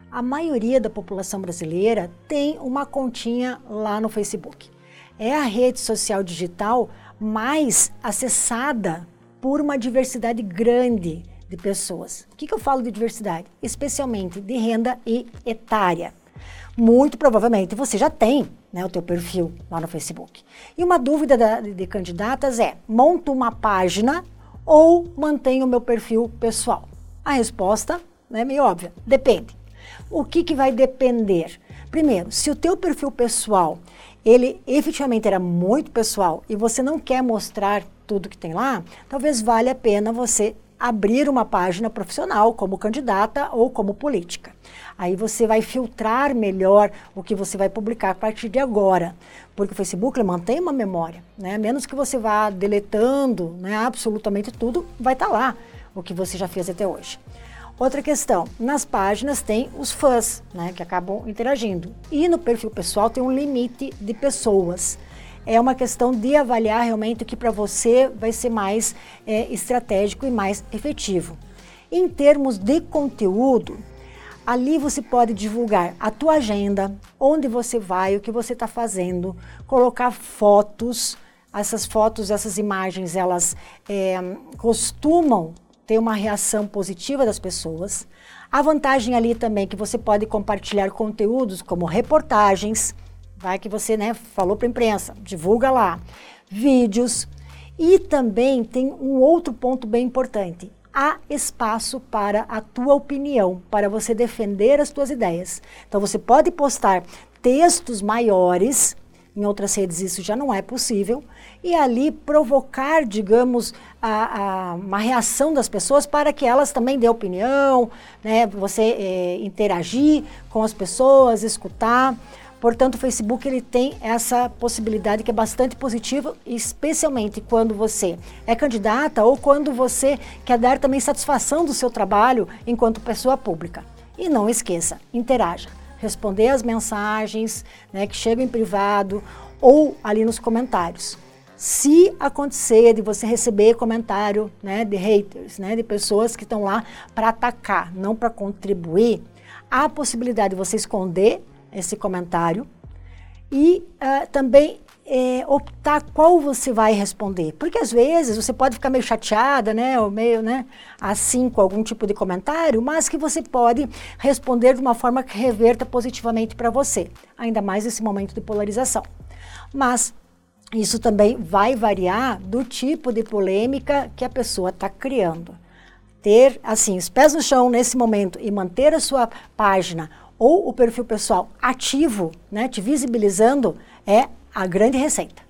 A maioria da população brasileira tem uma continha lá no Facebook. É a rede social digital mais acessada por uma diversidade grande de pessoas. O que eu falo de diversidade? Especialmente de renda e etária. Muito provavelmente você já tem, né, o teu perfil lá no Facebook. E uma dúvida de candidatas é, monto uma página ou mantenho o meu perfil pessoal? A resposta é meio óbvia, depende. O que vai depender? Primeiro, se o teu perfil pessoal, ele efetivamente era muito pessoal e você não quer mostrar tudo que tem lá, talvez valha a pena você abrir uma página profissional como candidata ou como política. Aí você vai filtrar melhor o que você vai publicar a partir de agora, porque o Facebook ele mantém uma memória, né? Menos que você vá deletando, né, absolutamente tudo, vai estar lá o que você já fez até hoje. Outra questão, nas páginas tem os fãs, né, que acabam interagindo, e no perfil pessoal tem um limite de pessoas. É uma questão de avaliar realmente o que para você vai ser mais estratégico e mais efetivo. Em termos de conteúdo, ali você pode divulgar a tua agenda, onde você vai, o que você está fazendo, colocar fotos. Essas fotos, essas imagens, elas costumam ter uma reação positiva das pessoas. A vantagem ali também é que você pode compartilhar conteúdos como reportagens, vai que você, né, falou para a imprensa, divulga lá, vídeos. E também tem um outro ponto bem importante. Há espaço para a tua opinião, para você defender as tuas ideias. Então você pode postar textos maiores, em outras redes isso já não é possível, e ali provocar, digamos, uma reação das pessoas para que elas também dêem opinião, né, você interagir com as pessoas, escutar. Portanto, o Facebook ele tem essa possibilidade que é bastante positiva, especialmente quando você é candidata ou quando você quer dar também satisfação do seu trabalho enquanto pessoa pública. E não esqueça, interaja, responder as mensagens, né, que chegam em privado ou ali nos comentários. Se acontecer de você receber comentário, né, de haters, né, de pessoas que estão lá para atacar, não para contribuir, há a possibilidade de você esconder esse comentário e também optar qual você vai responder. Porque às vezes você pode ficar meio chateada, né, ou meio, né, assim com algum tipo de comentário, mas que você pode responder de uma forma que reverta positivamente para você, ainda mais nesse momento de polarização. Mas isso também vai variar do tipo de polêmica que a pessoa está criando. Ter, assim, os pés no chão nesse momento e manter a sua página ou o perfil pessoal ativo, né, te visibilizando, é a grande receita.